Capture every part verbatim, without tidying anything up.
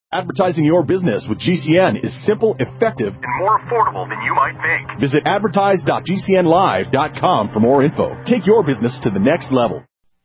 Advertising your business with G C N is simple, effective, and more affordable than you might think. Visit advertise dot g c n live dot com for more info. Take your business to the next level.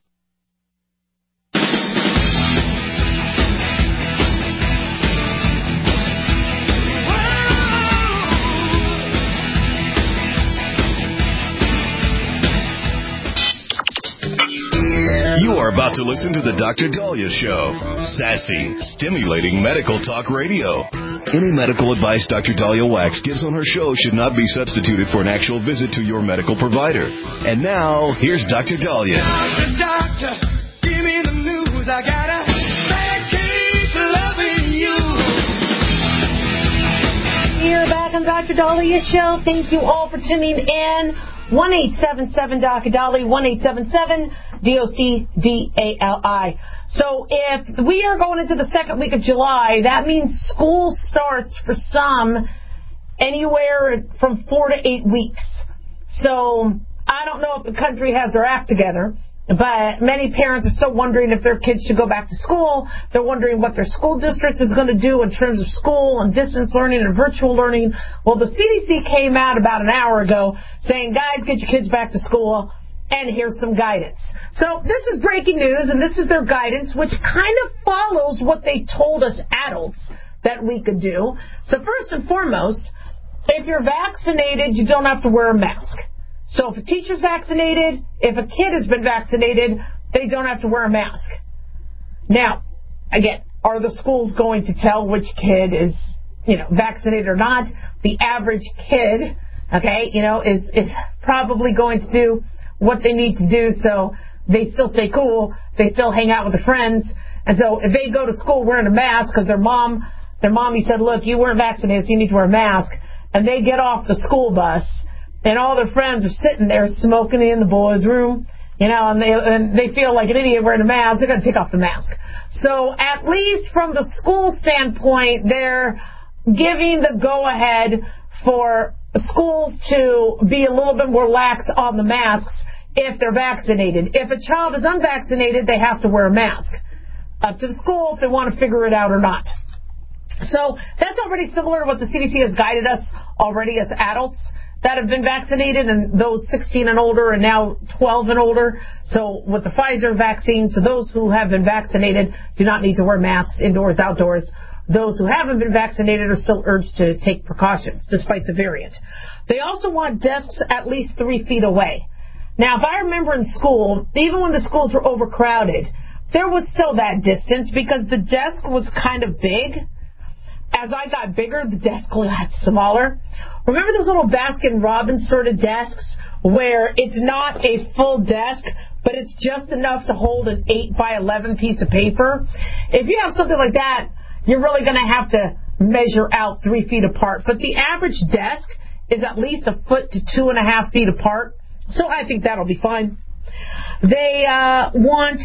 You are about to listen to the Doctor Daliah Show. Sassy, stimulating medical talk radio. Any medical advice Doctor Daliah Wax gives on her show should not be substituted for an actual visit to your medical provider. And now, here's Doctor Daliah. Doctor, doctor, give me the news. I got a bad case of loving you. You're back on Doctor Daliah Show. Thank you all for tuning in. one eight seven seven D O C D A L I, one eight seven seven D O C D A L I. So if we are going into the second week of July, that means school starts for some anywhere from four to eight weeks. So I don't know if the country has their act together, but many parents are still wondering if their kids should go back to school. They're wondering what their school district is going to do in terms of school and distance learning and virtual learning. Well, the C D C came out about an hour ago saying, guys, get your kids back to school, and here's some guidance. So this is breaking news, and this is their guidance, which kind of follows what they told us adults that we could do. So first and foremost, if you're vaccinated, you don't have to wear a mask. So if a teacher's vaccinated, if a kid has been vaccinated, they don't have to wear a mask. Now, again, are the schools going to tell which kid is, you know, vaccinated or not? The average kid, okay, you know, is, is probably going to do what they need to do so they still stay cool, they still hang out with their friends. And so if they go to school wearing a mask because their mom, their mommy said, look, you weren't vaccinated, so you need to wear a mask, and they get off the school bus, and all their friends are sitting there smoking in the boys' room, you know, and they and they feel like an idiot wearing a mask, they're going to take off the mask. So at least from the school standpoint, they're giving the go-ahead for schools to be a little bit more lax on the masks if they're vaccinated. If a child is unvaccinated, they have to wear a mask. Up to the school if they want to figure it out or not. So that's already similar to what the C D C has guided us already as adults that have been vaccinated, and those sixteen and older and now twelve and older. So with the Pfizer vaccine, so those who have been vaccinated do not need to wear masks indoors, outdoors. Those who haven't been vaccinated are still urged to take precautions despite the variant. They also want desks at least three feet away. Now, if I remember in school, even when the schools were overcrowded, there was still that distance because the desk was kind of big. As I got bigger, the desk got smaller. Remember those little Baskin-Robbins sort of desks where it's not a full desk, but it's just enough to hold an eight by eleven piece of paper? If you have something like that, you're really going to have to measure out three feet apart. But the average desk is at least a foot to two and a half feet apart. So I think that'll be fine. They uh, want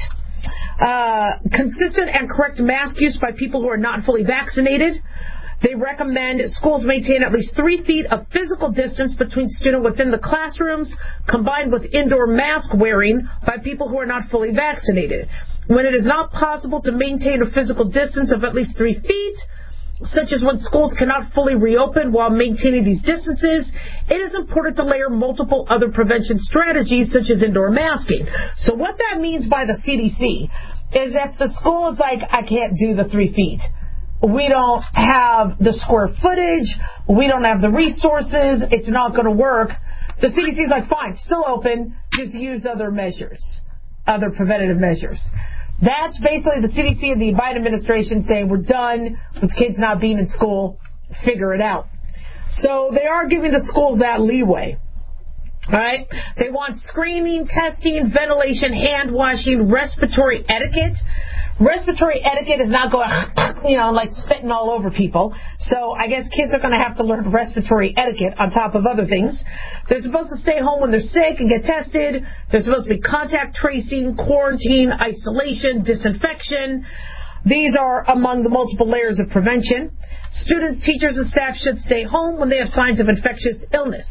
uh, consistent and correct mask use by people who are not fully vaccinated. They recommend schools maintain at least three feet of physical distance between students within the classrooms, combined with indoor mask wearing by people who are not fully vaccinated. When it is not possible to maintain a physical distance of at least three feet, such as when schools cannot fully reopen while maintaining these distances, it is important to layer multiple other prevention strategies, such as indoor masking. So what that means by the C D C is if the school is like, I can't do the three feet. We don't have the square footage. We don't have the resources. It's not going to work. The C D C is like, fine, still open. Just use other measures, other preventative measures. That's basically the C D C and the Biden administration saying we're done with kids not being in school. Figure it out. So they are giving the schools that leeway. All right? They want screening, testing, ventilation, hand washing, respiratory etiquette. Respiratory etiquette is not going, you know, like spitting all over people. So I guess kids are going to have to learn respiratory etiquette on top of other things. They're supposed to stay home when they're sick and get tested. There's supposed to be contact tracing, quarantine, isolation, disinfection. These are among the multiple layers of prevention. Students, teachers, and staff should stay home when they have signs of infectious illness.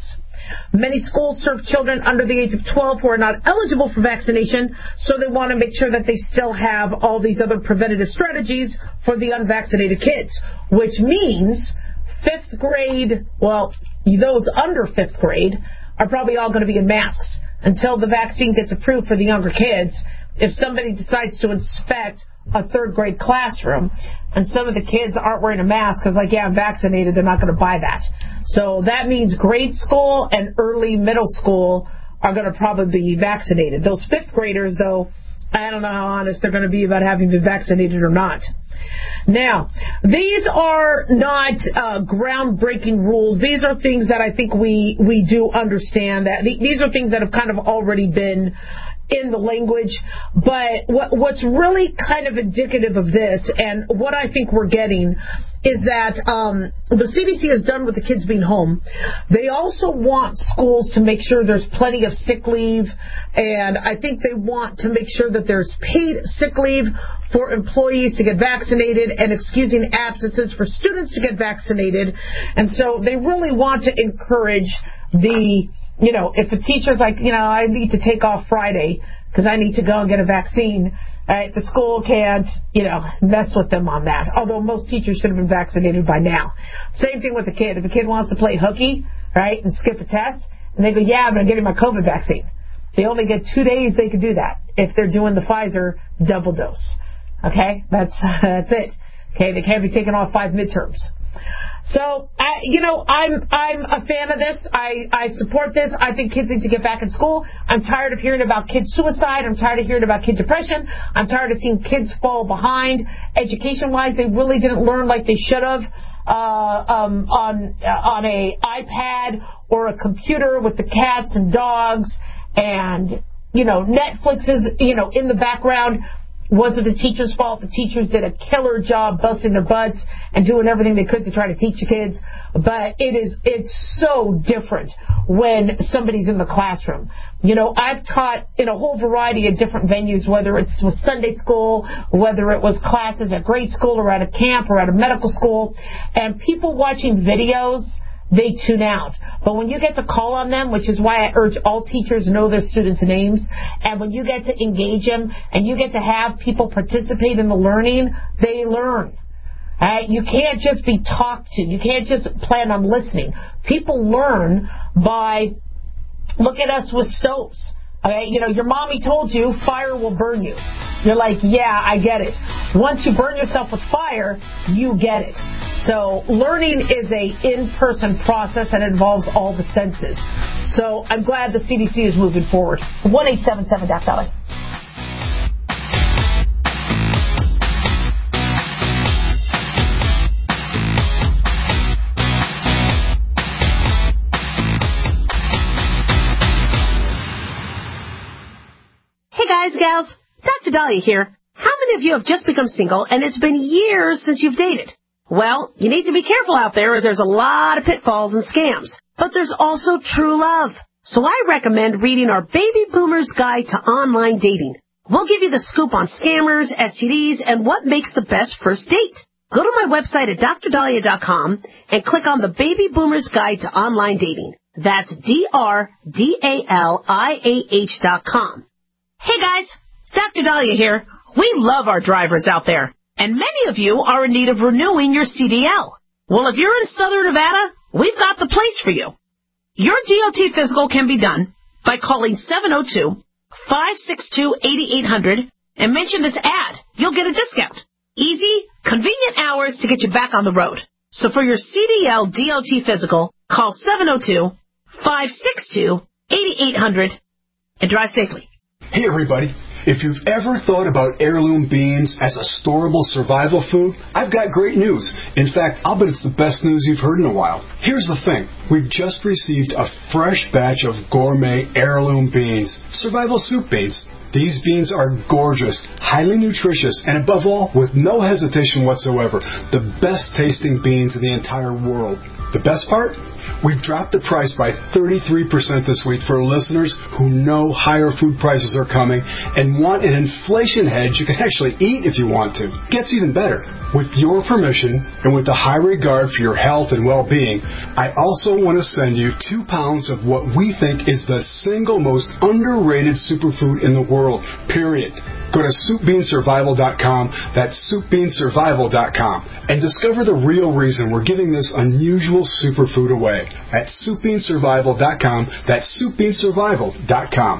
Many schools serve children under the age of twelve who are not eligible for vaccination, so they want to make sure that they still have all these other preventative strategies for the unvaccinated kids, which means fifth grade, well, those under fifth grade are probably all going to be in masks until the vaccine gets approved for the younger kids. If somebody decides to inspect a third grade classroom and some of the kids aren't wearing a mask because, like, yeah, I'm vaccinated, they're not going to buy that. So that means grade school and early middle school are going to probably be vaccinated. Those fifth graders, though, I don't know how honest they're going to be about having been vaccinated or not. Now, these are not uh, groundbreaking rules. These are things that I think we, we do understand. That these are things that have kind of already been in the language, but what, what's really kind of indicative of this, and what I think we're getting, is that um, the C D C is done with the kids being home. They also want schools to make sure there's plenty of sick leave, and I think they want to make sure that there's paid sick leave for employees to get vaccinated and excusing absences for students to get vaccinated. And so they really want to encourage the You know, if a teacher's like, you know, I need to take off Friday because I need to go and get a vaccine, right, the school can't, you know, mess with them on that. Although most teachers should have been vaccinated by now. Same thing with a kid. If a kid wants to play hooky, right, and skip a test, and they go, yeah, I'm going to get my COVID vaccine. They only get two days they can do that if they're doing the Pfizer double dose. Okay? That's, that's it. Okay? They can't be taking off five midterms. So, I, you know, I'm I'm a fan of this. I, I support this. I think kids need to get back in school. I'm tired of hearing about kid suicide. I'm tired of hearing about kid depression. I'm tired of seeing kids fall behind. Education-wise, they really didn't learn like they should have uh, um, on uh, on a iPad or a computer with the cats and dogs and, you know, Netflix is, you know, in the background. Was it the teacher's fault? The teachers did a killer job busting their butts and doing everything they could to try to teach the kids. But it is, it's so different when somebody's in the classroom. You know, I've taught in a whole variety of different venues, whether it's with Sunday school, whether it was classes at grade school or at a camp or at a medical school, and people watching videos, they tune out. But when you get to call on them, which is why I urge all teachers know their students' names, and when you get to engage them and you get to have people participate in the learning, they learn. Right? You can't just be talked to. You can't just plan on listening. People learn by, look at us with stoves. Okay? You know, your mommy told you fire will burn you. You're like, yeah, I get it. Once you burn yourself with fire, you get it. So learning is a in-person process and involves all the senses. So I'm glad the C D C is moving forward. one eight seven seven Doc Dolly. Hey guys, gals, Doctor Dahlia here. How many of you have just become single and it's been years since you've dated? Well, you need to be careful out there as there's a lot of pitfalls and scams. But there's also true love. So I recommend reading our Baby Boomer's Guide to Online Dating. We'll give you the scoop on scammers, S T Ds, and what makes the best first date. Go to my website at dr dahlia dot com and click on the Baby Boomer's Guide to Online Dating. That's D R D A L I A H dot com. Hey guys, Doctor Dahlia here. We love our drivers out there. And many of you are in need of renewing your C D L. Well, if you're in Southern Nevada, we've got the place for you. Your D O T physical can be done by calling seven oh two, five six two, eight eight hundred and mention this ad. You'll get a discount. Easy, convenient hours to get you back on the road. So for your C D L D O T physical, call seven oh two, five six two, eight eight hundred and drive safely. Hey, everybody. If you've ever thought about heirloom beans as a storable survival food, I've got great news. In fact, I'll bet it's the best news you've heard in a while. Here's the thing. We've just received a fresh batch of gourmet heirloom beans, survival soup beans. These beans are gorgeous, highly nutritious, and above all, with no hesitation whatsoever, the best tasting beans in the entire world. The best part? We've dropped the price by thirty-three percent this week for listeners who know higher food prices are coming and want an inflation hedge you can actually eat if you want to. It gets even better. With your permission and with a high regard for your health and well-being, I also want to send you two pounds of what we think is the single most underrated superfood in the world, period. Go to soup bean survival dot com, that's soup bean survival dot com, and discover the real reason we're giving this unusual superfood away at soup bean survival dot com, that's soup bean survival dot com.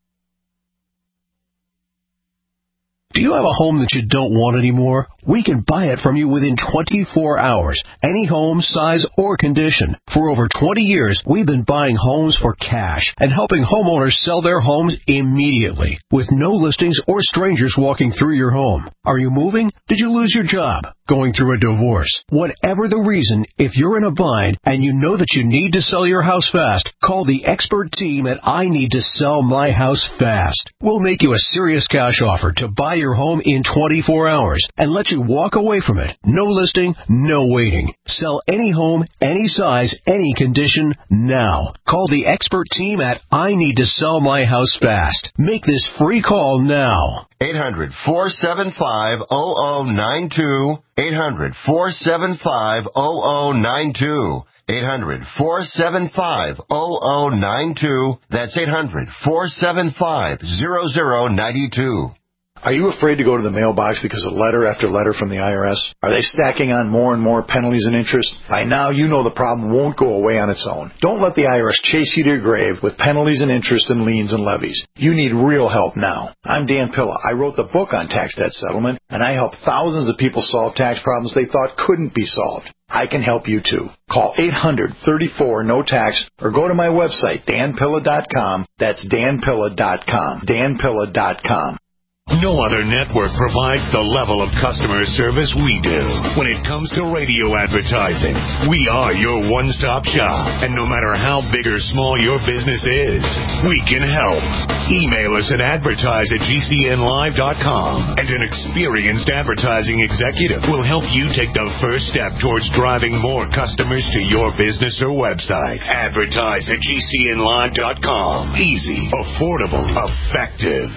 Do you have a home that you don't want anymore? We can buy it from you within twenty-four hours. Any home, size, or condition. For over twenty years, we've been buying homes for cash and helping homeowners sell their homes immediately with no listings or strangers walking through your home. Are you moving? Did you lose your job? Going through a divorce? Whatever the reason, if you're in a bind and you know that you need to sell your house fast, call the expert team at I Need to Sell My House Fast. We'll make you a serious cash offer to buy your home in twenty-four hours and let you walk away from it. No listing, no waiting. Sell any home, any size, any condition, now. Call the expert team at I Need to Sell My House Fast. Make this free call now. eight hundred, four seven five, zero zero nine two. eight hundred, four seven five, zero zero nine two. eight hundred, four seven five, zero zero nine two. That's eight hundred, four seven five, zero zero nine two. Are you afraid to go to the mailbox because of letter after letter from the I R S? Are they stacking on more and more penalties and interest? By now, you know the problem won't go away on its own. Don't let the I R S chase you to your grave with penalties and interest and liens and levies. You need real help now. I'm Dan Pilla. I wrote the book on tax debt settlement, and I help thousands of people solve tax problems they thought couldn't be solved. I can help you too. Call eight hundred, thirty-four, no tax or go to my website, dan pilla dot com. That's dan pilla dot com. dan pilla dot com. No other network provides the level of customer service we do. When it comes to radio advertising, we are your one-stop shop. And no matter how big or small your business is, we can help. Email us at advertise at g c n live dot com, and an experienced advertising executive will help you take the first step towards driving more customers to your business or website. Advertise at g c n live dot com. Easy, affordable, effective.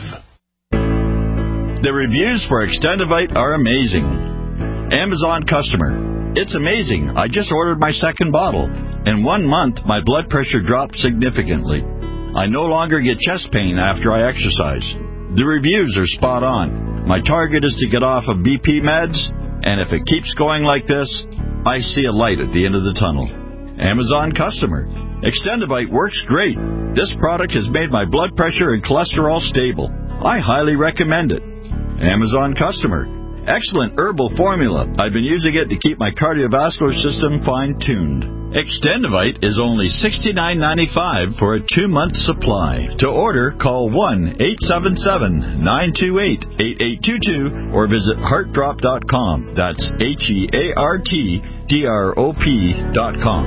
The reviews for Extendivite are amazing. Amazon customer. It's amazing. I just ordered my second bottle. In one month, my blood pressure dropped significantly. I no longer get chest pain after I exercise. The reviews are spot on. My target is to get off of B P meds, and if it keeps going like this, I see a light at the end of the tunnel. Amazon customer. Extendivite works great. This product has made my blood pressure and cholesterol stable. I highly recommend it. Amazon customer. Excellent herbal formula. I've been using it to keep my cardiovascular system fine-tuned. Extendivite is only sixty-nine ninety-five for a two-month supply. To order, call one eight seven seven, nine two eight, eight eight two two or visit heart drop dot com. That's H E A R T D R O P dot com.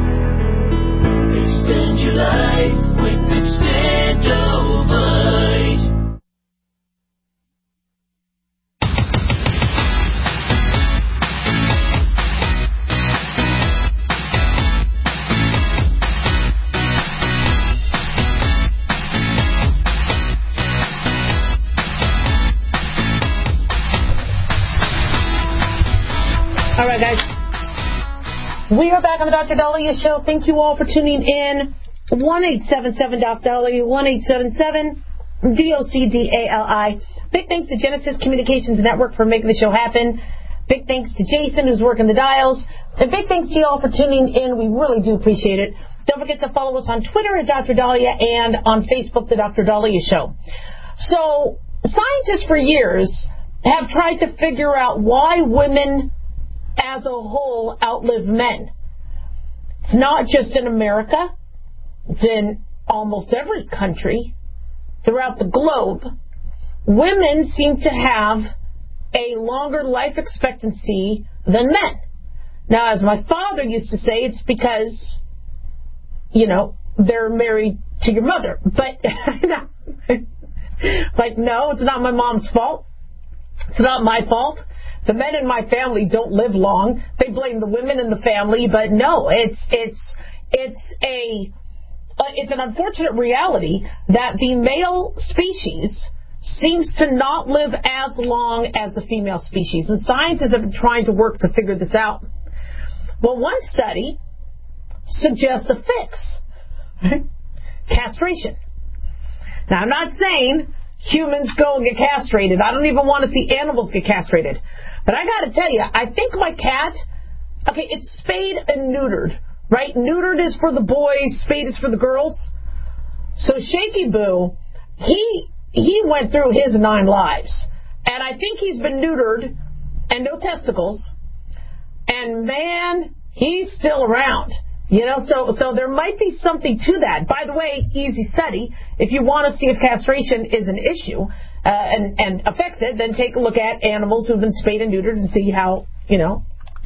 Extend your life with Extendivite. All right, guys. We are back on the Doctor Dahlia Show. Thank you all for tuning in. one eight seven seven, D O C Dahlia, one eight seven seven, D O C D A L I. Big thanks to Genesis Communications Network for making the show happen. Big thanks to Jason, who's working the dials. And big thanks to you all for tuning in. We really do appreciate it. Don't forget to follow us on Twitter at Doctor Dahlia and on Facebook, The Doctor Dahlia Show. So, scientists for years have tried to figure out why women as a whole outlive men. It's not just in America. It's in almost every country throughout the globe. Women seem to have a longer life expectancy than men. Now, as my father used to say, it's because, you know, they're married to your mother. But, like, no, it's not my mom's fault. It's not my fault. the men in my family don't live long. They blame the women in the family, but no, it's it's it's a uh, it's an unfortunate reality that the male species seems to not live as long as the female species, and scientists have been trying to work to figure this out. Well, one study suggests a fix. Right? Castration. Now, I'm not saying humans go and get castrated. I don't even want to see animals get castrated. But I got to tell you, I think my cat, okay, it's spayed and neutered, right? Neutered is for the boys, spayed is for the girls. So Shaky Boo, he he went through his nine lives. And I think he's been neutered and no testicles. And man, he's still around. You know, so so there might be something to that. By the way, easy study. If you want to see if castration is an issue uh, and, and affects it, then take a look at animals who've been spayed and neutered and see how, you know,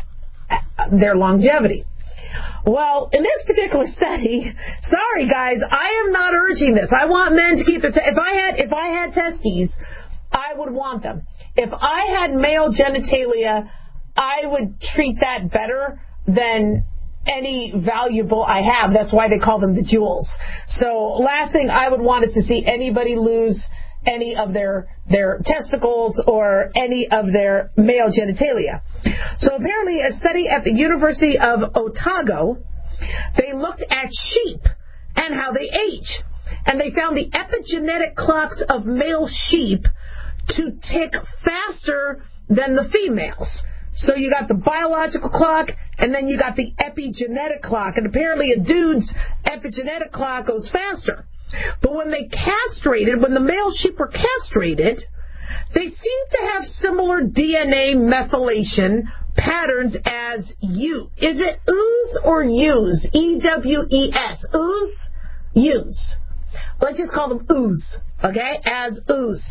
their longevity. Well, in this particular study, sorry guys, I am not urging this. I want men to keep their, te- if I had, if I had testes, I would want them. If I had male genitalia, I would treat that better than any valuable I have. That's why they call them the jewels. So last thing I would want is to see anybody lose any of their their testicles or any of their male genitalia. So apparently a study at the University of Otago, they looked at sheep and how they age. And they found the epigenetic clocks of male sheep to tick faster than the females. So you got the biological clock, and then you got the epigenetic clock. And apparently a dude's epigenetic clock goes faster. But when they castrated, when the male sheep were castrated, they seemed to have similar D N A methylation patterns as you. Is it ooze or use? E W E S. Ooze? Use. Let's just call them ooze, okay? As ooze.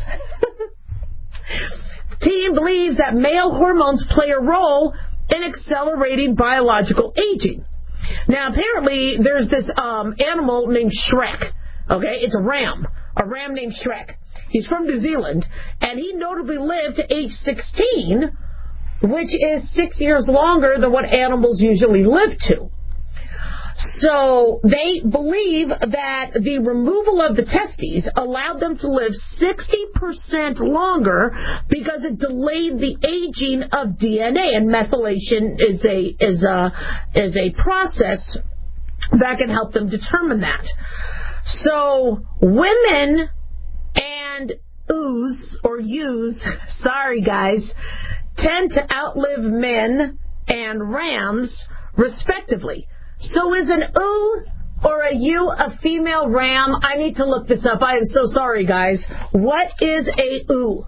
The team believes that male hormones play a role in accelerating biological aging. Now, apparently, there's this um, animal named Shrek. Okay, it's a ram, a ram named Shrek. He's from New Zealand, and he notably lived to age sixteen, which is six years longer than what animals usually live to. So they believe that the removal of the testes allowed them to live sixty percent longer because it delayed the aging of D N A, and methylation is a is a is a process that can help them determine that. So women and ooze or use, sorry guys, tend to outlive men and rams respectively. So is an ooh or a ewe a female ram? I need to look this up. I am so sorry, guys. What is a ooh?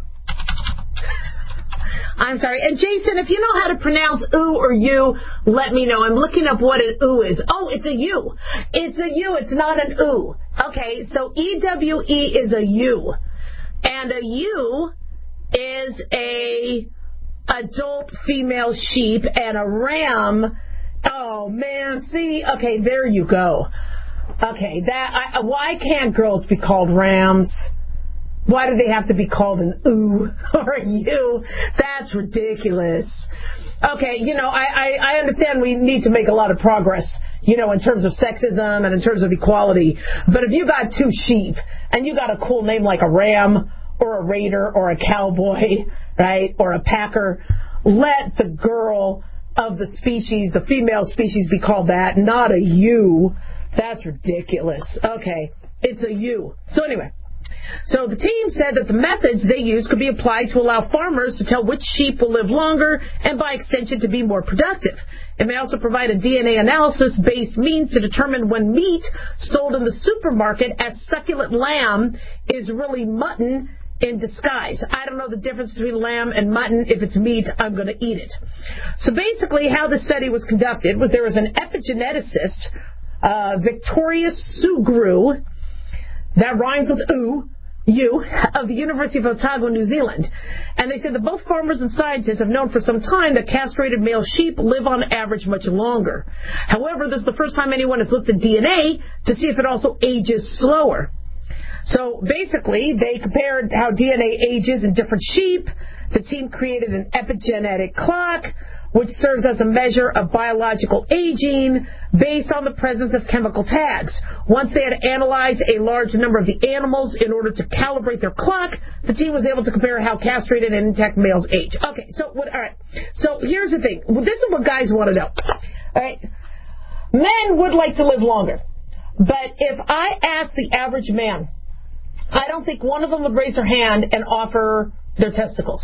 I'm sorry. And Jason, if you know how to pronounce ooh or ewe, let me know. I'm looking up what an ooh is. Oh, it's a ewe. It's a ewe. It's not an ooh. Okay, so E W E is a ewe. And a ewe is a adult female sheep, and a ram... Oh, man, see? Okay, there you go. Okay, that I, why can't girls be called rams? Why do they have to be called an ooh or a ewe? That's ridiculous. Okay, you know, I, I, I understand we need to make a lot of progress, you know, in terms of sexism and in terms of equality. But if you got two sheep and you got a cool name like a ram or a raider or a cowboy, right, or a packer, let the girl of the species, the female species, be called that, not a ewe. That's ridiculous. Okay, it's a ewe. So anyway, so the team said that the methods they use could be applied to allow farmers to tell which sheep will live longer and by extension to be more productive. It may also provide a D N A analysis-based means to determine when meat sold in the supermarket as succulent lamb is really mutton in disguise. I don't know the difference between lamb and mutton. If it's meat, I'm going to eat it. So basically how the study was conducted was there was an epigeneticist, uh, Victoria Sugru, that rhymes with ooh, you, of the University of Otago, New Zealand. And they said that both farmers and scientists have known for some time that castrated male sheep live on average much longer. However, this is the first time anyone has looked at D N A to see if it also ages slower. So basically, they compared how D N A ages in different sheep, The team created an epigenetic clock, which serves as a measure of biological aging based on the presence of chemical tags. Once they had analyzed a large number of the animals in order to calibrate their clock, the team was able to compare how castrated and intact males age. Okay, so what, all right. So here's the thing. This is what guys want to know. All right. Men would like to live longer. But if I ask the average man, I don't think one of them would raise their hand and offer their testicles.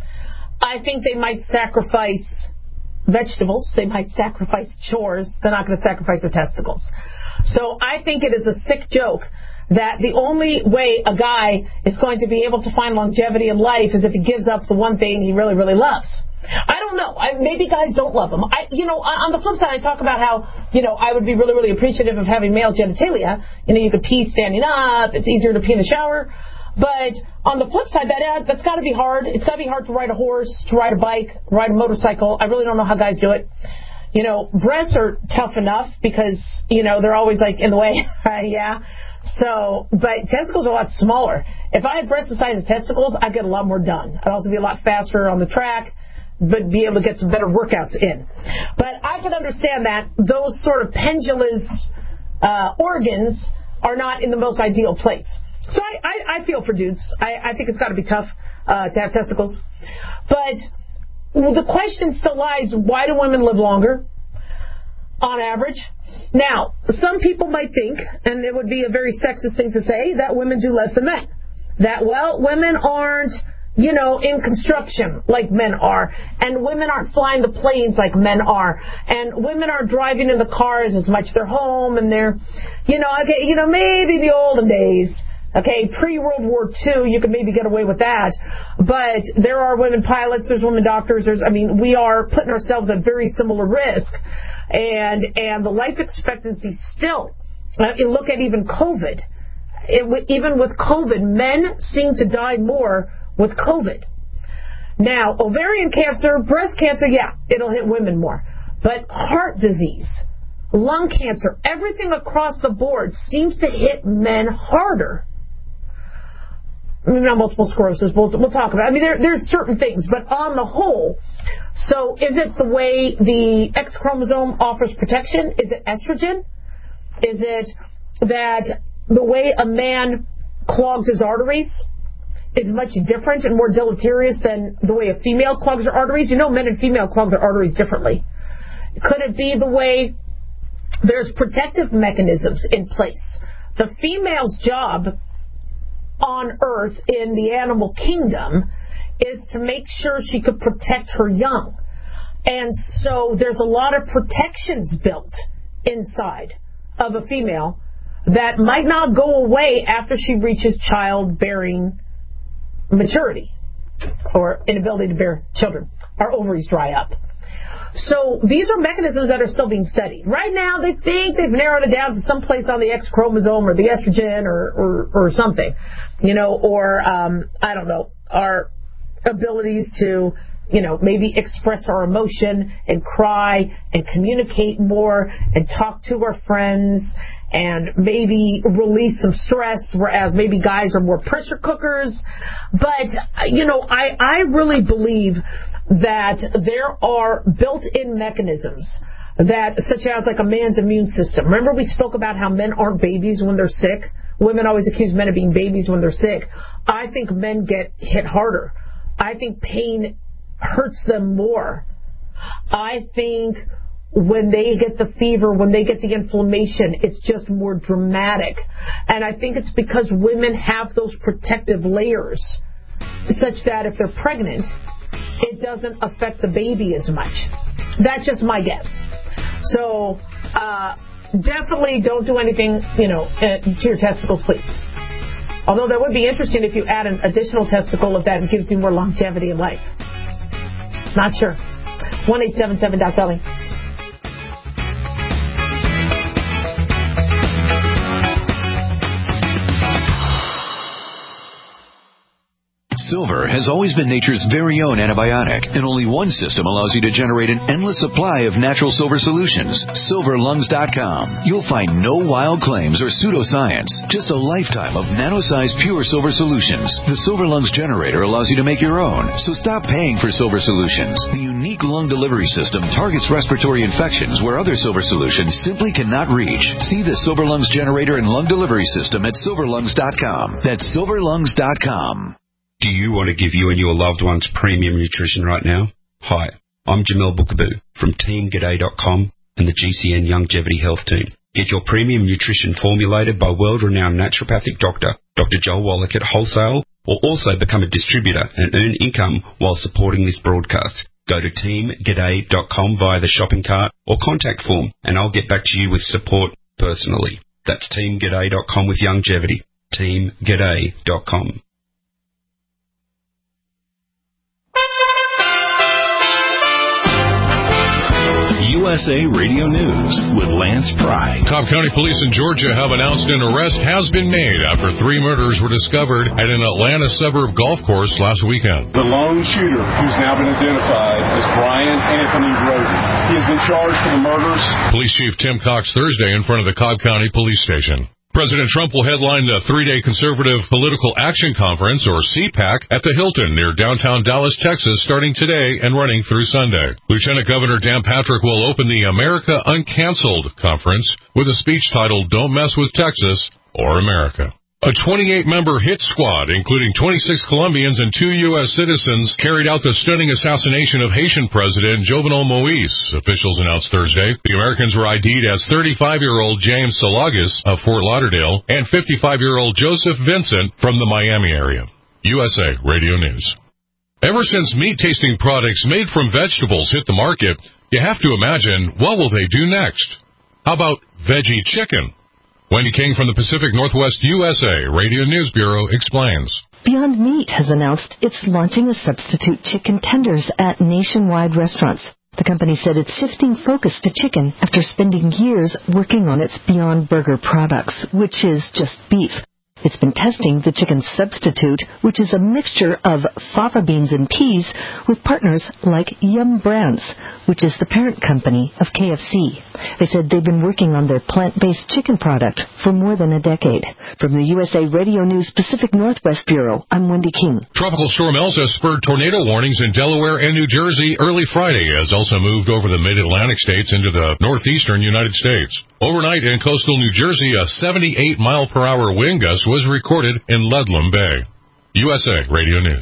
I think they might sacrifice vegetables. They might sacrifice chores. They're not going to sacrifice their testicles. So I think it is a sick joke that the only way a guy is going to be able to find longevity in life is if he gives up the one thing he really, really loves. I don't know. I, maybe guys don't love them. I, you know, on the flip side, I talk about how, you know, I would be really, really appreciative of having male genitalia. You know, you could pee standing up. It's easier to pee in the shower. But on the flip side, that uh, that's got to be hard. It's got to be hard to ride a horse, to ride a bike, ride a motorcycle. I really don't know how guys do it. You know, breasts are tough enough because, you know, they're always like in the way. Yeah. So, but testicles are a lot smaller. If I had breasts the size of testicles, I'd get a lot more done. I'd also be a lot faster on the track, but be able to get some better workouts in. But I can understand that those sort of pendulous uh, organs are not in the most ideal place. So I, I, I feel for dudes. I, I think it's got to be tough uh, to have testicles. But well, the question still lies, why do women live longer on average? Now, some people might think, and it would be a very sexist thing to say, that women do less than men. That, well, women aren't, you know, in construction like men are, and women aren't flying the planes like men are, and women aren't driving in the cars as much. They're home, and they're, you know, okay, you know, maybe the olden days, okay, pre-World War Two, you could maybe get away with that, but there are women pilots, there's women doctors, there's, I mean, we are putting ourselves at very similar risk, and and the life expectancy still, uh, you look at even COVID, it, even with COVID, men seem to die more with COVID. Now, ovarian cancer, breast cancer, yeah, it'll hit women more. But heart disease, lung cancer, everything across the board seems to hit men harder. Maybe not multiple sclerosis, we'll, we'll talk about it. I mean, there, there's certain things, but on the whole, so is it the way the X chromosome offers protection? Is it estrogen? Is it that the way a man clogs his arteries is much different and more deleterious than the way a female clogs her arteries? You know, men and female clog their arteries differently. Could it be the way there's protective mechanisms in place? The female's job on Earth in the animal kingdom is to make sure she could protect her young. And so there's a lot of protections built inside of a female that might not go away after she reaches childbearing maturity or inability to bear children. Our ovaries dry up. So these are mechanisms that are still being studied. Right now, they think they've narrowed it down to some place on the X chromosome or the estrogen or, or, or something, you know, or, um, I don't know, our abilities to, you know, maybe express our emotion and cry and communicate more and talk to our friends and maybe release some stress, whereas maybe guys are more pressure cookers. But, you know, I, I really believe that there are built-in mechanisms that, such as like a man's immune system. Remember we spoke about how men aren't babies when they're sick? Women always accuse men of being babies when they're sick. I think men get hit harder. I think pain hurts them more. I think when they get the fever, when they get the inflammation, it's just more dramatic. And I think it's because women have those protective layers such that if they're pregnant, it doesn't affect the baby as much. That's just my guess. So uh, definitely don't do anything, you know, uh, to your testicles, please. Although that would be interesting if you add an additional testicle if that gives you more longevity in life. Not sure. one eight seven seven dot L E. Silver has always been nature's very own antibiotic, and only one system allows you to generate an endless supply of natural silver solutions. silver lungs dot com. You'll find no wild claims or pseudoscience, just a lifetime of nano-sized pure silver solutions. The Silver Lungs generator allows you to make your own, so stop paying for silver solutions. The unique lung delivery system targets respiratory infections where other silver solutions simply cannot reach. See the Silver Lungs generator and lung delivery system at silver lungs dot com. That's silver lungs dot com. Do you want to give you and your loved ones premium nutrition right now? Hi, I'm Jamel Bookaboo from team g'day dot com and the G C N Longevity Health Team. Get your premium nutrition formulated by world-renowned naturopathic doctor, Doctor Joel Wallach at wholesale, or also become a distributor and earn income while supporting this broadcast. Go to team g'day dot com via the shopping cart or contact form, and I'll get back to you with support personally. That's team g'day dot com with longevity. team g'day dot com. U S A Radio News with Lance Pry. Cobb County Police in Georgia have announced an arrest has been made after three murders were discovered at an Atlanta suburb golf course last weekend. The lone shooter, who's now been identified as Brian Anthony Roden, he has been charged for the murders. Police Chief Tim Cox Thursday in front of the Cobb County Police Station. President Trump will headline the three-day Conservative Political Action Conference, or C PAC, at the Hilton near downtown Dallas, Texas, starting today and running through Sunday. Lieutenant Governor Dan Patrick will open the America Uncanceled conference with a speech titled Don't Mess with Texas or America. A twenty-eight member hit squad, including twenty-six Colombians and two U S citizens, carried out the stunning assassination of Haitian President Jovenel Moïse, officials announced Thursday. The Americans were I D'd as thirty-five-year-old James Salagas of Fort Lauderdale and fifty-five-year-old Joseph Vincent from the Miami area. U S A Radio News. Ever since meat-tasting products made from vegetables hit the market, you have to imagine, what will they do next? How about veggie chicken? Wendy King from the Pacific Northwest U S A Radio News Bureau explains. Beyond Meat has announced it's launching a substitute chicken tenders at nationwide restaurants. The company said it's shifting focus to chicken after spending years working on its Beyond Burger products, which is just beef. It's been testing the chicken substitute, which is a mixture of fava beans and peas, with partners like Yum Brands, which is the parent company of K F C. They said they've been working on their plant-based chicken product for more than a decade. From the U S A Radio News Pacific Northwest Bureau, I'm Wendy King. Tropical Storm Elsa spurred tornado warnings in Delaware and New Jersey early Friday as Elsa moved over the mid-Atlantic states into the northeastern United States. Overnight in coastal New Jersey, a seventy-eight mile per hour wind gust was recorded in Ludlam Bay. U S A Radio News.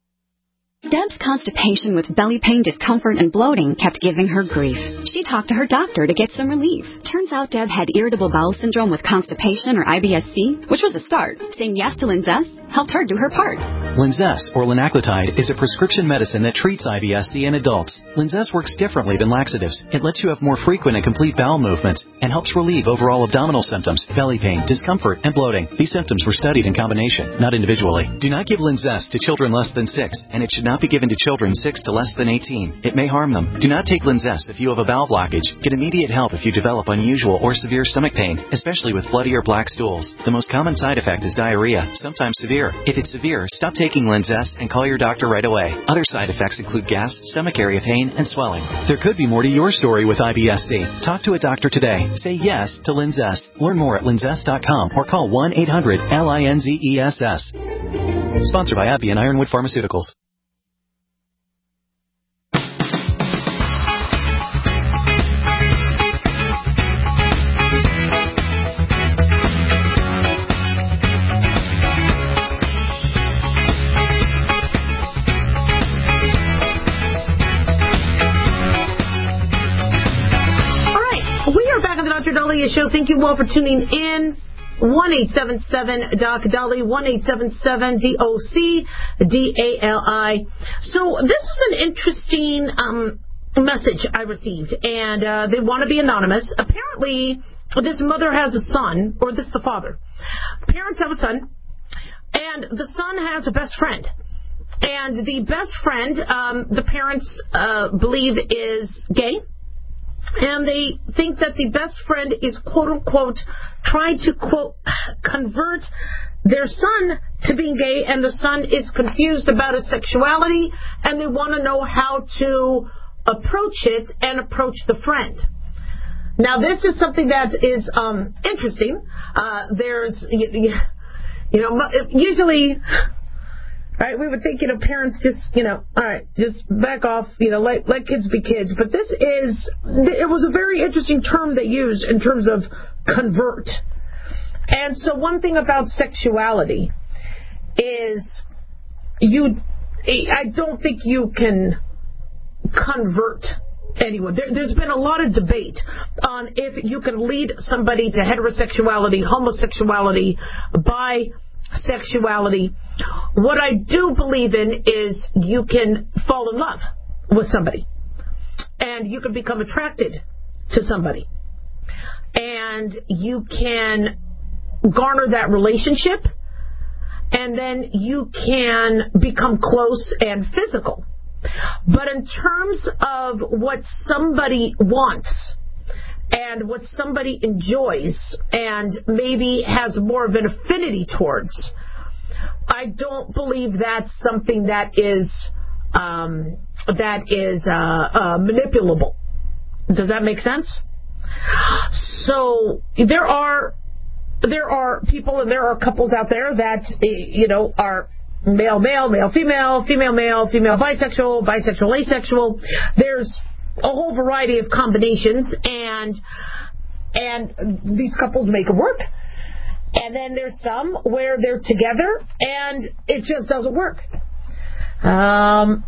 Deb's constipation with belly pain, discomfort, and bloating kept giving her grief. She talked to her doctor to get some relief. Turns out Deb had irritable bowel syndrome with constipation, or I B S C, which was a start. Saying yes to Linzess helped her do her part. Linzess, or linaclotide, is a prescription medicine that treats I B S C in adults. Linzess works differently than laxatives. It lets you have more frequent and complete bowel movements and helps relieve overall abdominal symptoms, belly pain, discomfort, and bloating. These symptoms were studied in combination, not individually. Do not give Linzess to children less than six, and it should not be given to children six to less than eighteen. It may harm them. Do not take Linzess if you have a bowel blockage. Get immediate help if you develop unusual or severe stomach pain, especially with bloody or black stools. The most common side effect is diarrhea, sometimes severe. If it's severe, stop taking Linzess and call your doctor right away. Other side effects include gas, stomach area pain, and swelling. There could be more to your story with I B S C. Talk to a doctor today. Say yes to Linzess. Learn more at linzess dot com or call one eight hundred L I N Z E S S. Sponsored by AbbVie and Ironwood Pharmaceuticals. Doctor Dahlia Show. Thank you all for tuning in. one eight seven seven Doc Dali, one eight seven seven D O C D A L I. So this is an interesting um, message I received, and uh, they want to be anonymous. Apparently, this mother has a son, or this is the father. Parents have a son, and the son has a best friend. And the best friend, um, the parents uh, believe is gay. And they think that the best friend is, quote-unquote, trying to, quote, convert their son to being gay, and the son is confused about his sexuality, and they want to know how to approach it and approach the friend. Now, this is something that is um, interesting. Uh, there's, you, you know, usually, right, we would think, you know, parents just, you know, all right, just back off, you know, let, let kids be kids. But this is, it was a very interesting term they used in terms of convert. And so one thing about sexuality is you, I don't think you can convert anyone. There, there's been a lot of debate on if you can lead somebody to heterosexuality, homosexuality, bisexuality. What I do believe in is you can fall in love with somebody, and you can become attracted to somebody, and you can garner that relationship, and then you can become close and physical. But in terms of what somebody wants and what somebody enjoys and maybe has more of an affinity towards, I don't believe that's something that is um, that is uh, uh, manipulable. Does that make sense? So there are there are people and there are couples out there that, you know, are male, male, male, female, female, male, female, bisexual, bisexual, asexual. There's a whole variety of combinations, and and these couples make it work. And then there's some where they're together and it just doesn't work. Um,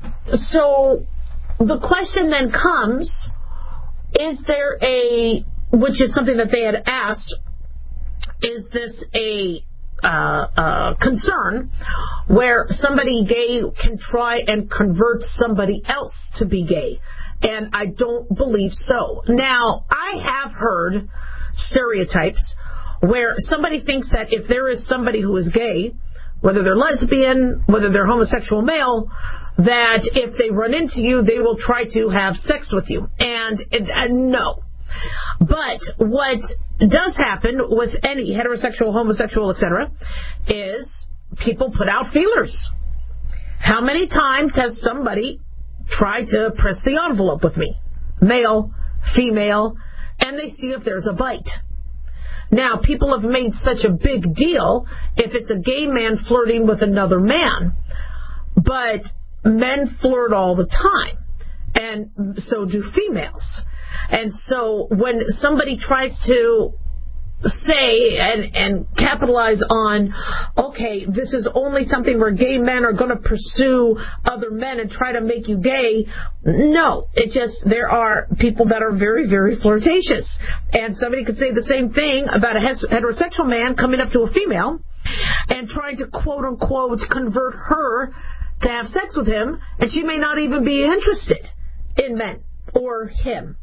so the question then comes, is there a, which is something that they had asked, is this a Uh, uh, concern where somebody gay can try and convert somebody else to be gay? And I don't believe so. Now, I have heard stereotypes where somebody thinks that if there is somebody who is gay, whether they're lesbian, whether they're homosexual male, that if they run into you, they will try to have sex with you. And, and no. But what does happen with any heterosexual, homosexual, et cetera, is people put out feelers. How many times has somebody tried to press the envelope with me? Male, female, and they see if there's a bite. Now, people have made such a big deal if it's a gay man flirting with another man, but men flirt all the time, and so do females. And so when somebody tries to say and, and capitalize on, okay, this is only something where gay men are going to pursue other men and try to make you gay, no. It just, there are people that are very, very flirtatious. And somebody could say the same thing about a heterosexual man coming up to a female and trying to quote-unquote convert her to have sex with him, and she may not even be interested in men or him.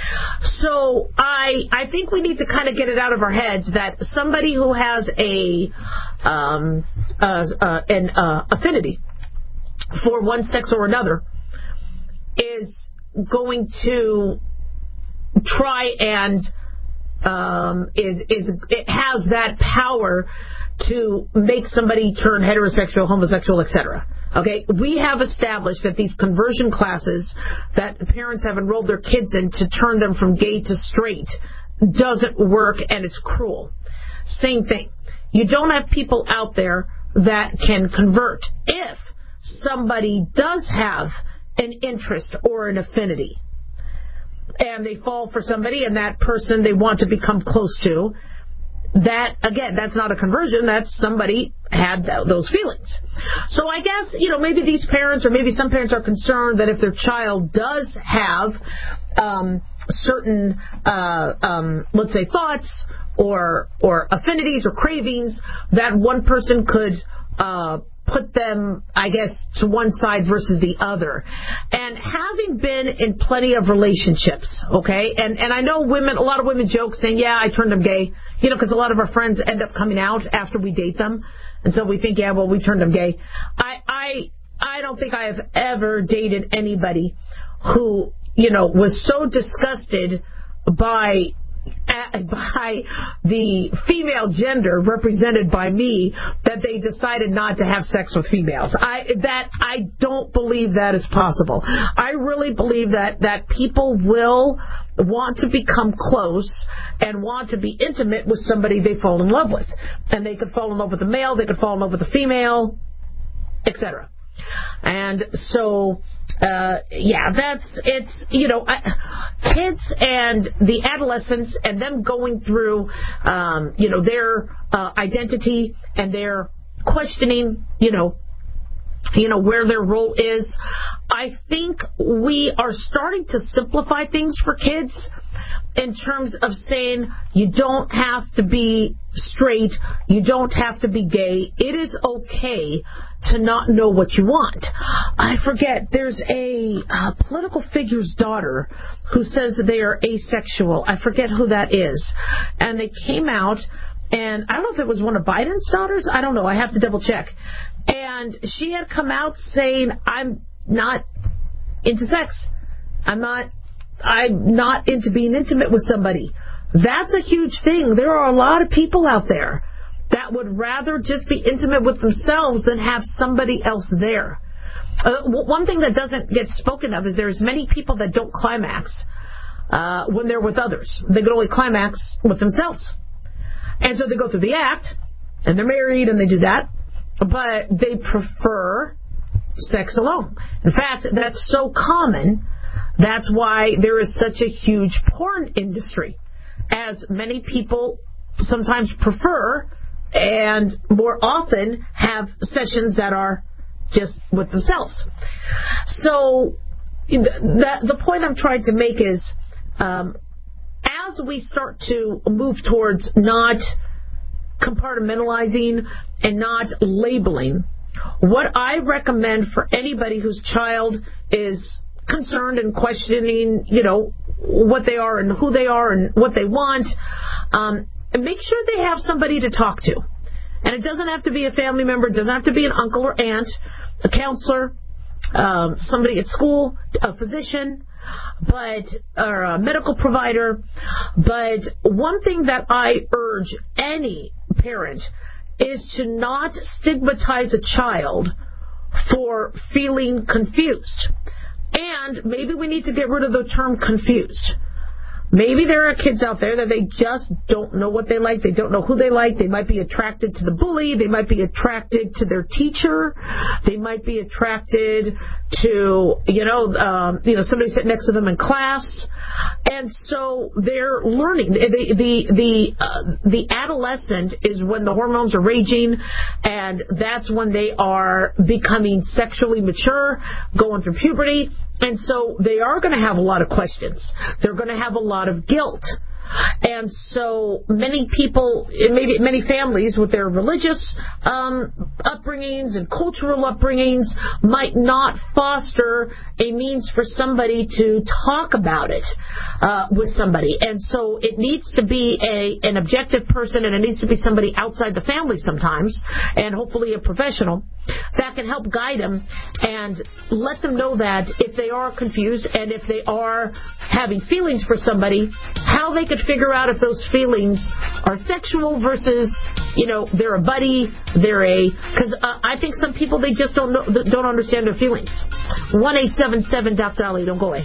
So I I think we need to kind of get it out of our heads that somebody who has a um, uh, uh, an uh, affinity for one sex or another is going to try and um, is is it has that power to make somebody turn heterosexual, homosexual, et cetera. Okay, we have established that these conversion classes that parents have enrolled their kids in to turn them from gay to straight doesn't work, and it's cruel. Same thing. You don't have people out there that can convert. If somebody does have an interest or an affinity, and they fall for somebody, and that person they want to become close to, that, again, that's not a conversion. That's somebody had th- those feelings. So I guess, you know, maybe these parents or maybe some parents are concerned that if their child does have um, certain, uh, um, let's say, thoughts or or affinities or cravings, that one person could uh, put them, I guess, to one side versus the other. And having been in plenty of relationships, okay, and, and I know women, a lot of women joke saying, yeah, I turned them gay, you know, because a lot of our friends end up coming out after we date them. And so we think, yeah, well, we turned them gay. I, I, I don't think I have ever dated anybody who, you know, was so disgusted by, by the female gender represented by me that they decided not to have sex with females. I that I don't believe that is possible. I really believe that that people will want to become close and want to be intimate with somebody they fall in love with. And they could fall in love with a male, they could fall in love with a female, et cetera. And so, uh, yeah, that's, it's, you know, I, kids and the adolescents and them going through, um, you know, their uh, identity and their questioning, you know, you know, where their role is. I think we are starting to simplify things for kids in terms of saying you don't have to be straight, you don't have to be gay. It is okay to not know what you want. I forget, there's a uh, political figure's daughter who says they are asexual. I forget who that is. And they came out, and I don't know if it was one of Biden's daughters. I don't know. I have to double check. And she had come out saying, I'm not into sex. I'm not, I'm not into being intimate with somebody. That's a huge thing. There are a lot of people out there that would rather just be intimate with themselves than have somebody else there. Uh, one thing that doesn't get spoken of is there's many people that don't climax uh, when they're with others. They can only climax with themselves. And so they go through the act, and they're married, and they do that, but they prefer sex alone. In fact, that's so common. That's why there is such a huge porn industry, as many people sometimes prefer and more often have sessions that are just with themselves. So the, the point I'm trying to make is um, as we start to move towards not compartmentalizing and not labeling, what I recommend for anybody whose child is concerned and questioning, you know, what they are and who they are and what they want, um, and make sure they have somebody to talk to. And it doesn't have to be a family member. It doesn't have to be an uncle or aunt, a counselor, um, somebody at school, a physician, but or a medical provider. But one thing that I urge any parent is to not stigmatize a child for feeling confused. And maybe we need to get rid of the term confused. Maybe there are kids out there that they just don't know what they like. They don't know who they like. They might be attracted to the bully. They might be attracted to their teacher. They might be attracted to, you know, um, you know, somebody sitting next to them in class. And so they're learning. The the the, uh, the adolescent is when the hormones are raging, and that's when they are becoming sexually mature, going through puberty. And so they are going to have a lot of questions. They're going to have a lot of guilt. And so many people, maybe many families with their religious um, upbringings and cultural upbringings might not foster a means for somebody to talk about it uh, with somebody. And so it needs to be a an objective person, and it needs to be somebody outside the family sometimes, and hopefully a professional that can help guide them and let them know that if they are confused and if they are having feelings for somebody, how they could figure out if those feelings are sexual versus, you know, they're a buddy, they're a, because uh, I think some people, they just don't know, don't understand their feelings. one eight seven seven Doctor Ali, don't go away.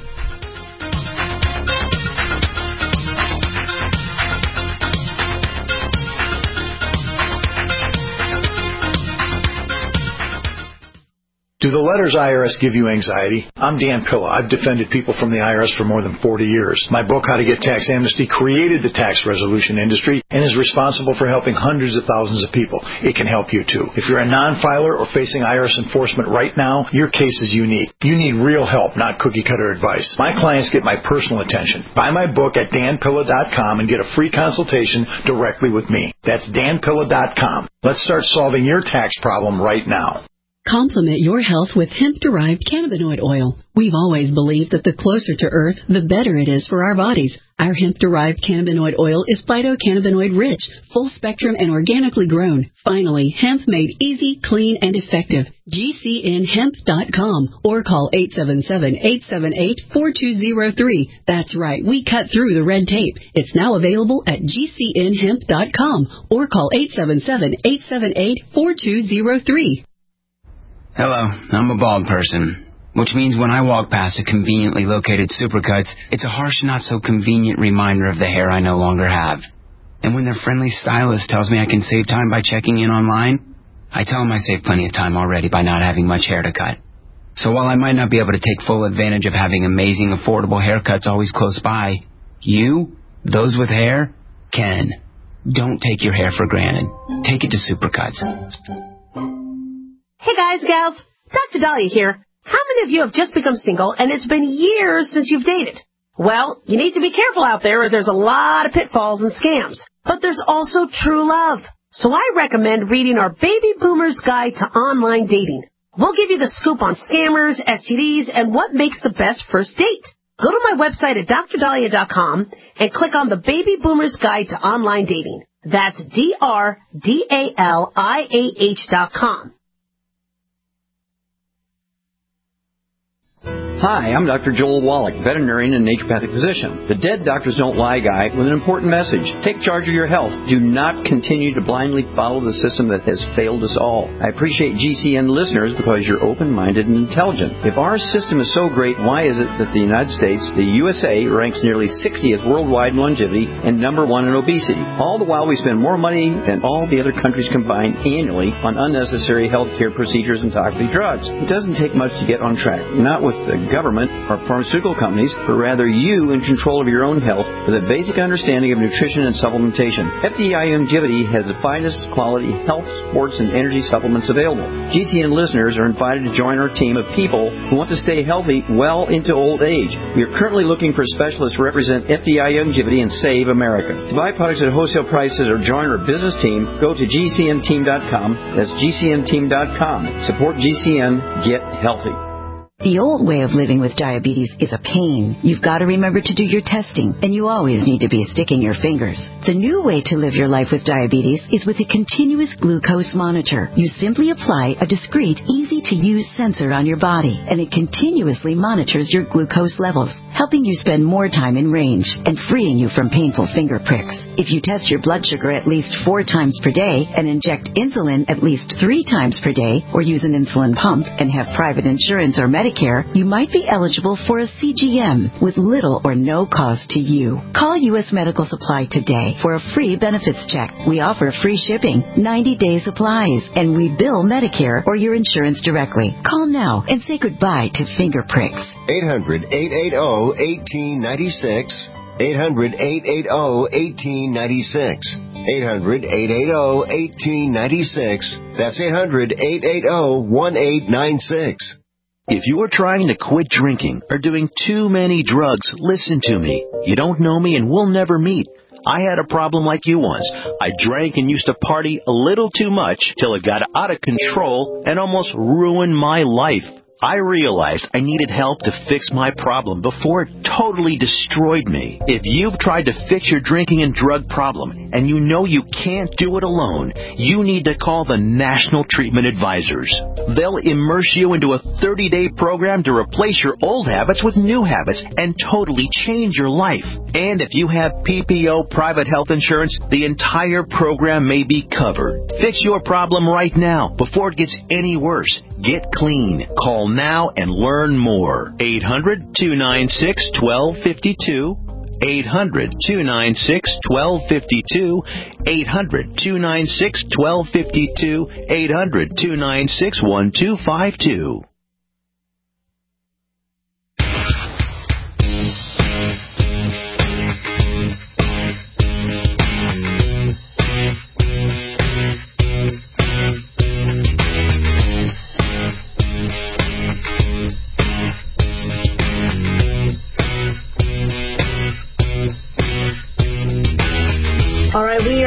Do the letters I R S give you anxiety? I'm Dan Pilla. I've defended people from the I R S for more than forty years. My book, How to Get Tax Amnesty, created the tax resolution industry and is responsible for helping hundreds of thousands of people. It can help you too. If you're a non-filer or facing I R S enforcement right now, your case is unique. You need real help, not cookie-cutter advice. My clients get my personal attention. Buy my book at dan pilla dot com and get a free consultation directly with me. That's dan pilla dot com. Let's start solving your tax problem right now. Complement your health with hemp-derived cannabinoid oil. We've always believed that the closer to Earth, the better it is for our bodies. Our hemp-derived cannabinoid oil is phytocannabinoid-rich, full-spectrum, and organically grown. Finally, hemp made easy, clean, and effective. G C N hemp dot com or call eight seven seven, eight seven eight, four two zero three. That's right, we cut through the red tape. It's now available at G C N hemp dot com or call eight seven seven, eight seven eight, four two zero three. Hello, I'm a bald person, which means when I walk past a conveniently located Supercuts, it's a harsh, not-so-convenient reminder of the hair I no longer have. And when their friendly stylist tells me I can save time by checking in online, I tell them I save plenty of time already by not having much hair to cut. So while I might not be able to take full advantage of having amazing, affordable haircuts always close by, you, those with hair, can. Don't take your hair for granted. Take it to Supercuts. Hey guys, gals, Doctor Dahlia here. How many of you have just become single and it's been years since you've dated? Well, you need to be careful out there as there's a lot of pitfalls and scams. But there's also true love. So I recommend reading our Baby Boomer's Guide to Online Dating. We'll give you the scoop on scammers, S T Ds, and what makes the best first date. Go to my website at dr dahlia dot com and click on the Baby Boomer's Guide to Online Dating. That's D R D A L I A H dot com. Hi, I'm Doctor Joel Wallach, veterinarian and naturopathic physician. The Dead Doctors Don't Lie guy with an important message. Take charge of your health. Do not continue to blindly follow the system that has failed us all. I appreciate G C N listeners because you're open-minded and intelligent. If our system is so great, why is it that the United States, the U S A, ranks nearly sixtieth worldwide in longevity and number one in obesity? All the while we spend more money than all the other countries combined annually on unnecessary healthcare procedures and toxic drugs. It doesn't take much to get on track. Not with the government or pharmaceutical companies, but rather you in control of your own health with a basic understanding of nutrition and supplementation. F D I Longevity has the finest quality health, sports, and energy supplements available. G C N listeners are invited to join our team of people who want to stay healthy well into old age. We are currently looking for specialists to represent F D I Longevity and Save America. To buy products at wholesale prices or join our business team, go to G C N team dot com. That's G C N team dot com. Support G C N. Get healthy. The old way of living with diabetes is a pain. You've got to remember to do your testing, and you always need to be sticking your fingers. The new way to live your life with diabetes is with a continuous glucose monitor. You simply apply a discreet, easy-to-use sensor on your body, and it continuously monitors your glucose levels, helping you spend more time in range and freeing you from painful finger pricks. If you test your blood sugar at least four times per day and inject insulin at least three times per day, or use an insulin pump and have private insurance or Medicare, you might be eligible for a C G M with little or no cost to you. Call U S Medical Supply today for a free benefits check. We offer free shipping, ninety-day supplies, and we bill Medicare or your insurance directly. Call now and say goodbye to finger pricks. eight hundred, eight eight zero, one eight nine six. eight hundred, eight eight zero, one eight nine six. eight hundred, eight eight zero, one eight nine six. That's eight hundred, eight eight zero, one eight nine six. If you are trying to quit drinking or doing too many drugs, listen to me. You don't know me and we'll never meet. I had a problem like you once. I drank and used to party a little too much till it got out of control and almost ruined my life. I realized I needed help to fix my problem before it totally destroyed me. If you've tried to fix your drinking and drug problem and you know you can't do it alone, you need to call the National Treatment Advisors. They'll immerse you into a thirty-day program to replace your old habits with new habits and totally change your life. And if you have P P O private health insurance, the entire program may be covered. Fix your problem right now before it gets any worse. Get clean. Call now and learn more. eight hundred, two nine six, one two five two. eight hundred, two nine six, one two five two. eight hundred, two nine six, one two five two. eight hundred, two nine six, one two five two.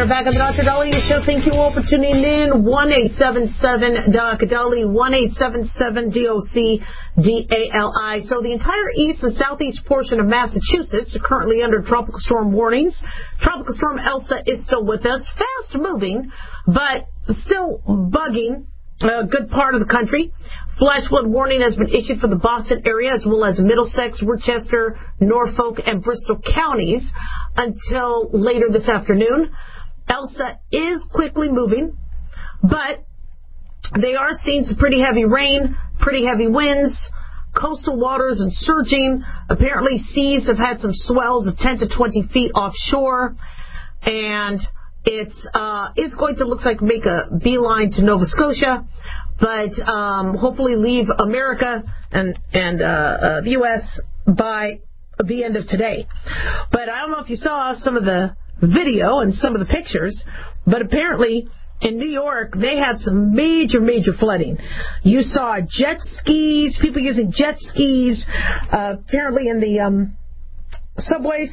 are back on the Doctor Dahlia Show. Thank you all for tuning in. one eight seven seven D O C Dahlia, one eight seven seven D O C D A L I. So the entire east and southeast portion of Massachusetts are currently under tropical storm warnings. Tropical storm Elsa is still with us, fast moving, but still bugging a good part of the country. Flash flood warning has been issued for the Boston area as well as Middlesex, Worcester, Norfolk, and Bristol counties until later this afternoon. Elsa is quickly moving, but they are seeing some pretty heavy rain, pretty heavy winds, coastal waters and surging. Apparently seas have had some swells of ten to twenty feet offshore, and it's uh, it's going to, looks like, make a beeline to Nova Scotia, but um, hopefully leave America and, and uh, uh, the U S by the end of today. But I don't know if you saw some of the video and some of the pictures, but apparently in New York, they had some major, major flooding. You saw jet skis, people using jet skis, uh, apparently in the um, subways,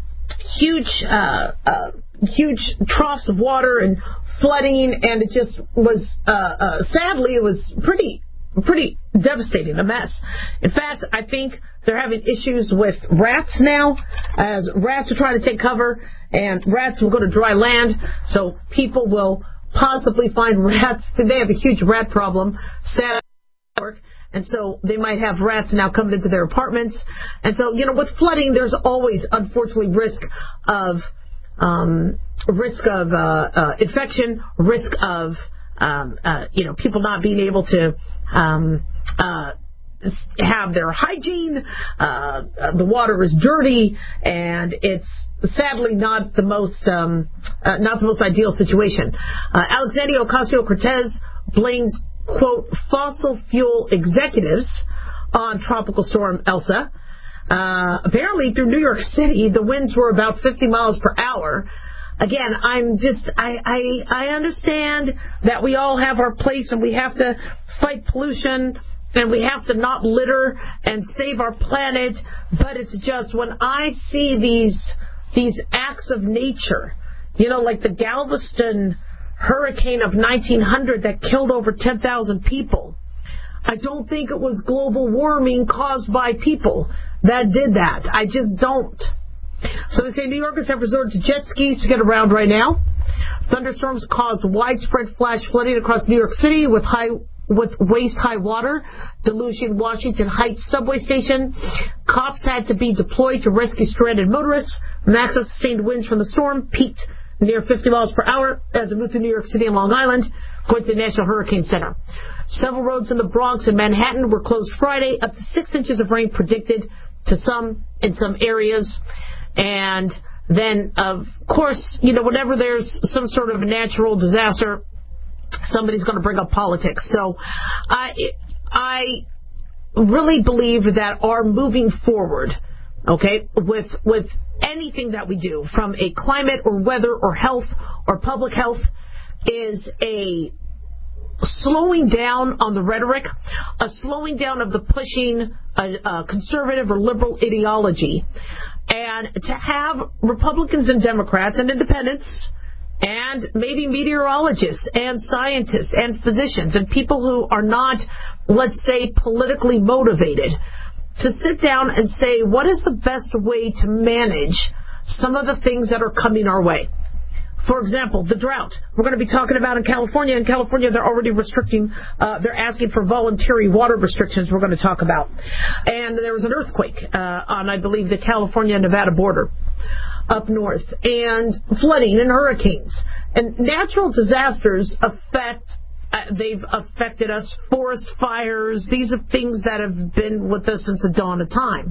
huge, uh, uh, huge troughs of water and flooding, and it just was, uh, uh, sadly, it was pretty, pretty devastating, a mess. In fact, I think they're having issues with rats now, as rats are trying to take cover, and rats will go to dry land, so people will possibly find rats. They have a huge rat problem, sad, and so they might have rats now coming into their apartments. And so, you know, with flooding, there's always, unfortunately, risk of um, risk of uh, uh, infection, risk of um, uh, you know, people not being able to um, uh, have their hygiene. Uh, the water is dirty, and it's sadly not the most um, uh, not the most ideal situation. Uh, Alexandria Ocasio-Cortez blames, quote, fossil fuel executives on Tropical Storm Elsa. Uh, apparently, through New York City, the winds were about fifty miles per hour. Again, I'm just, I, I, I understand that we all have our place and we have to fight pollution and we have to not litter and save our planet, but it's just when I see these, these acts of nature, you know, like the Galveston hurricane of nineteen hundred that killed over ten thousand people. I don't think it was global warming caused by people that did that. I just don't. So they say New Yorkers have resorted to jet skis to get around right now. Thunderstorms caused widespread flash flooding across New York City with high with waist-high water, delusion Washington Heights subway station. Cops had to be deployed to rescue stranded motorists. Maximum sustained winds from the storm peaked near fifty miles per hour as it moved through New York City and Long Island, according to the National Hurricane Center. Several roads in the Bronx and Manhattan were closed Friday. Up to six inches of rain predicted to some in some areas. And then, of course, you know, whenever there's some sort of a natural disaster, somebody's going to bring up politics. So I, I really believe that our moving forward, okay, with with anything that we do, from a climate or weather or health or public health, is a slowing down on the rhetoric, a slowing down of the pushing a, a conservative or liberal ideology, and to have Republicans and Democrats and independents and maybe meteorologists and scientists and physicians and people who are not, let's say, politically motivated, to sit down and say, what is the best way to manage some of the things that are coming our way? For example, the drought. We're going to be talking about in California. In California, they're already restricting, uh, they're asking for voluntary water restrictions we're going to talk about. And there was an earthquake uh, on, I believe, the California-Nevada border up north. And flooding and hurricanes. And natural disasters affect, uh, they've affected us. Forest fires. These are things that have been with us since the dawn of time.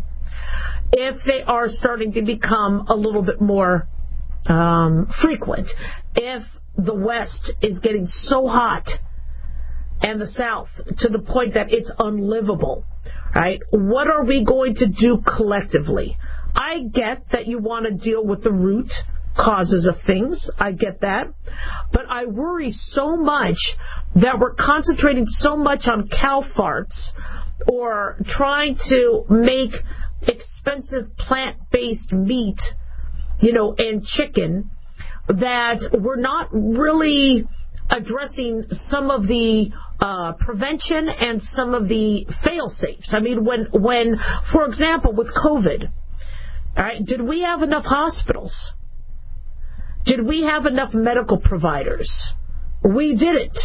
If they are starting to become a little bit more Um, frequent, if the West is getting so hot and the South to the point that it's unlivable, right? What are we going to do collectively? I get that you want to deal with the root causes of things. I get that. But I worry so much that we're concentrating so much on cow farts or trying to make expensive plant-based meat, you know, and chicken, that we're not really addressing some of the uh, prevention and some of the fail-safes. I mean, when, when, for example, with COVID, all right, did we have enough hospitals? Did we have enough medical providers? We didn't.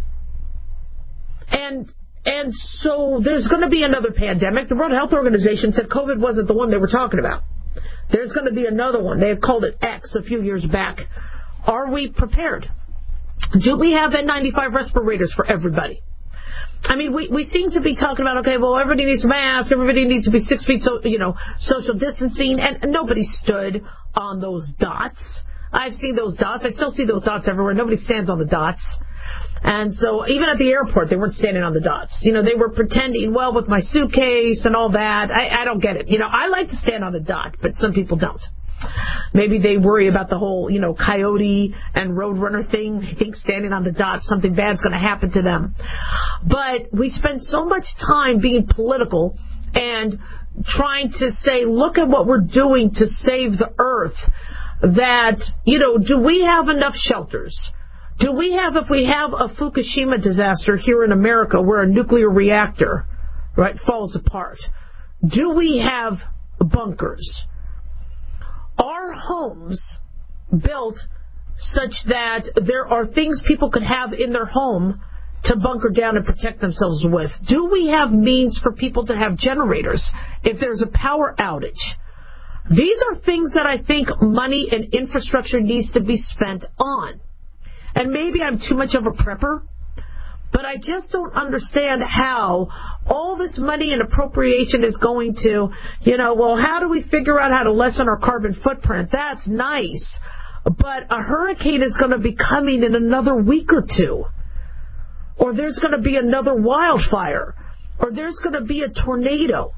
And and so there's going to be another pandemic. The World Health Organization said COVID wasn't the one they were talking about. There's going to be another one. They had called it X a few years back. Are we prepared? Do we have N ninety-five respirators for everybody? I mean, we, we seem to be talking about, okay, well, everybody needs masks, everybody needs to be six feet, so you know, social distancing, and, and nobody stood on those dots. I've seen those dots. I still see those dots everywhere. Nobody stands on the dots. And so even at the airport, they weren't standing on the dots. You know, they were pretending, well, with my suitcase and all that. I, I don't get it. You know, I like to stand on the dot, but some people don't. Maybe they worry about the whole, you know, coyote and roadrunner thing. They think standing on the dot, something bad's going to happen to them. But we spend so much time being political and trying to say, look at what we're doing to save the earth, that, you know, do we have enough shelters? Do we have, if we have a Fukushima disaster here in America where a nuclear reactor, right, falls apart, do we have bunkers? Are homes built such that there are things people could have in their home to bunker down and protect themselves with? Do we have means for people to have generators if there's a power outage? These are things that I think money and infrastructure needs to be spent on. And maybe I'm too much of a prepper, but I just don't understand how all this money and appropriation is going to, you know, well, how do we figure out how to lessen our carbon footprint? That's nice. But a hurricane is going to be coming in another week or two. Or there's going to be another wildfire. Or there's going to be a tornado.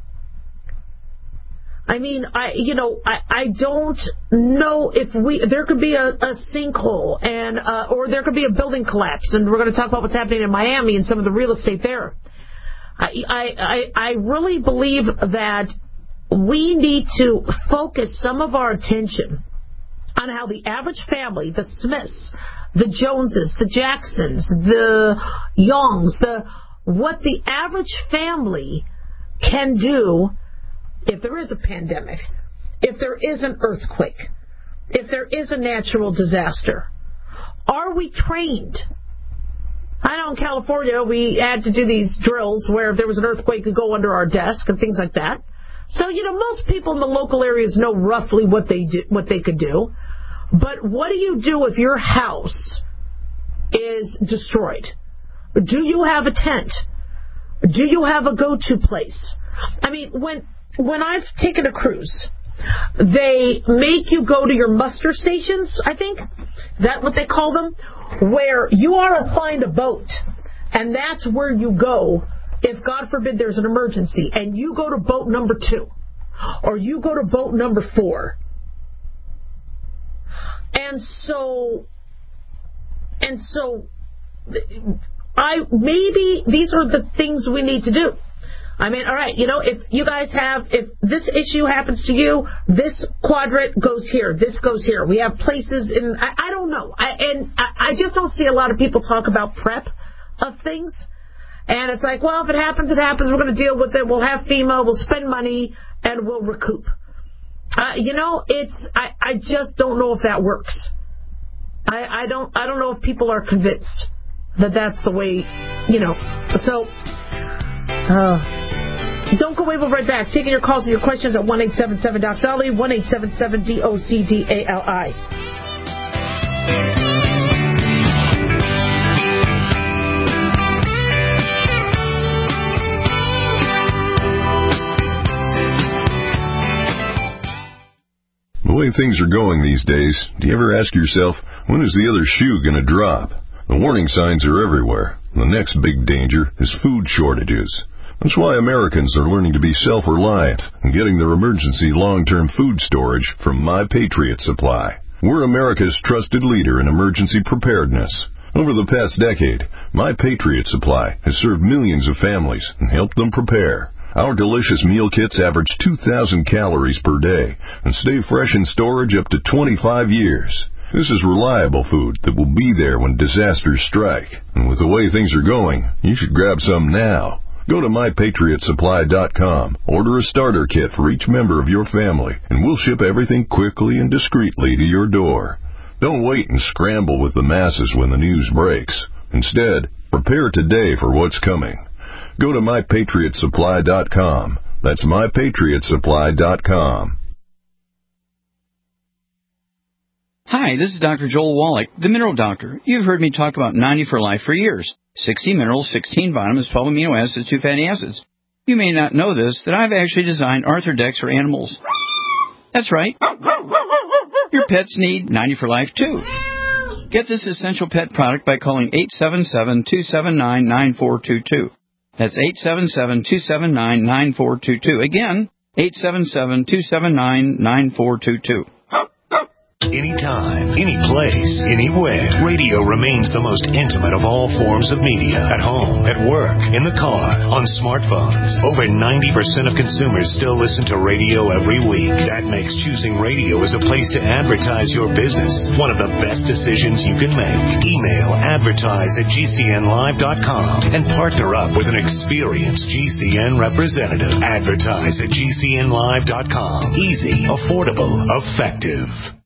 I mean, I you know, I, I don't know if we, there could be a, a sinkhole, and uh, or there could be a building collapse, and we're going to talk about what's happening in Miami and some of the real estate there. I, I, I really believe that we need to focus some of our attention on how the average family, the Smiths, the Joneses, the Jacksons, the Youngs, the what the average family can do if there is a pandemic, if there is an earthquake, if there is a natural disaster. Are we trained? I know in California we had to do these drills where if there was an earthquake, we'd go under our desk and things like that. So, you know, most people in the local areas know roughly what they do, what they could do. But what do you do if your house is destroyed? Do you have a tent? Do you have a go-to place? I mean, when when I've taken a cruise, they make you go to your muster stations, I think. Is that what they call them? Where you are assigned a boat, and that's where you go if, God forbid, there's an emergency, and you go to boat number two, or you go to boat number four. And so, and so, I maybe these are the things we need to do. I mean, all right, you know, if you guys have, if this issue happens to you, this quadrant goes here, this goes here. We have places in, I, I don't know. I, and I, I just don't see a lot of people talk about prep of things. And it's like, well, if it happens, it happens. We're going to deal with it. We'll have FEMA. We'll spend money, and we'll recoup. Uh, you know, it's, I, I just don't know if that works. I, I don't, I don't know if people are convinced that that's the way, you know. So, uh, don't go away. We'll be right back. Taking your calls and your questions at one eight seven seven D O C D A L I, one eight seven seven D O C D A L I. The way things are going these days, do you ever ask yourself, when is the other shoe going to drop? The warning signs are everywhere. The next big danger is food shortages. That's why Americans are learning to be self-reliant and getting their emergency long-term food storage from My Patriot Supply. We're America's trusted leader in emergency preparedness. Over the past decade, My Patriot Supply has served millions of families and helped them prepare. Our delicious meal kits average two thousand calories per day and stay fresh in storage up to twenty-five years. This is reliable food that will be there when disasters strike. And with the way things are going, you should grab some now. Go to my patriot supply dot com, order a starter kit for each member of your family, and we'll ship everything quickly and discreetly to your door. Don't wait and scramble with the masses when the news breaks. Instead, prepare today for what's coming. Go to my patriot supply dot com. That's my patriot supply dot com. Hi, this is Doctor Joel Wallach, the Mineral Doctor. You've heard me talk about ninety for Life for years. sixty minerals, sixteen vitamins, twelve amino acids, two fatty acids. You may not know this, that I've actually designed Arthrodex for animals. That's right. Your pets need ninety for Life, too. Get this essential pet product by calling eight seven seven, two seven nine, nine four two two. That's eight seven seven, two seven nine, nine four two two. Again, eight seven seven, two seven nine, nine four two two. Anytime, any place, anywhere, radio remains the most intimate of all forms of media. At home, at work, in the car, on smartphones. Over ninety percent of consumers still listen to radio every week. That makes choosing radio as a place to advertise your business one of the best decisions you can make. Email advertise at G C N live dot com and partner up with an experienced G C N representative. Advertise at G C N live dot com. Easy, affordable, effective.